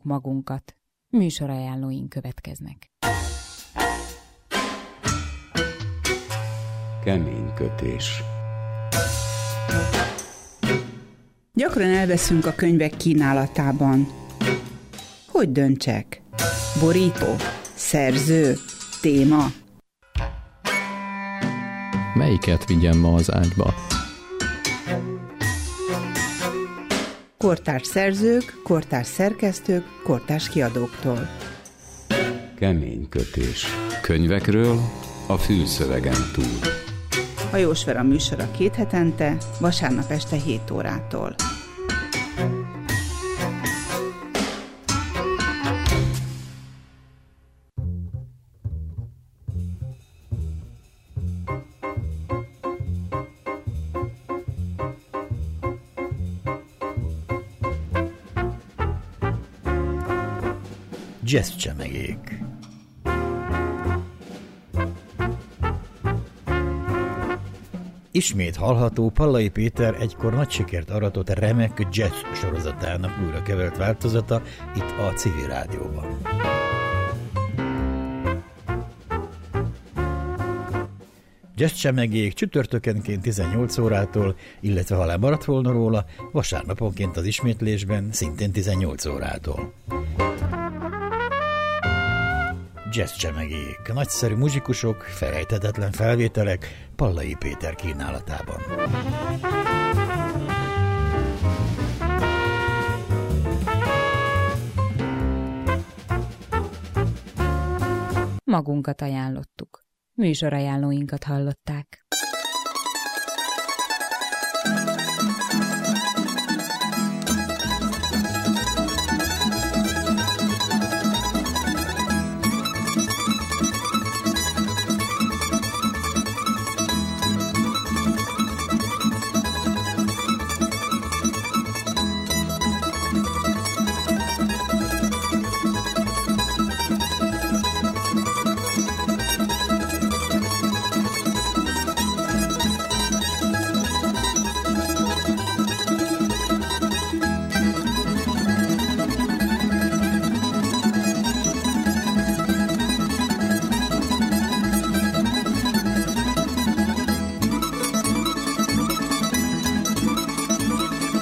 magunkat. Műsorajánlóink következnek. Keménykötés. Gyakran elveszünk a könyvek kínálatában. Hogy döntsek? Borító? Szerző? Téma? Melyiket vigyem ma az ágyba? Kortárs szerzők, kortárs szerkesztők, kortárs kiadóktól. Keménykötés. Könyvekről a fülszövegen túl. Hajós Vera műsora 2 hetente, vasárnap este 7 órától. Jazzcsemegék. Ismét hallható Pallai Péter egykor nagy sikert aratott remek jazz sorozatának újra kevert változata itt a Civil Rádióban. Jazzcsemegék csütörtökenként 18 órától, illetve ha lemaradt volna róla, vasárnaponként az ismétlésben szintén 18 órától. Jazzcsemegék, nagyszerű muzsikusok, felejthetetlen felvételek Pallai Péter kínálatában. Magunkat ajánlottuk. Műsorajánlóinkat hallották.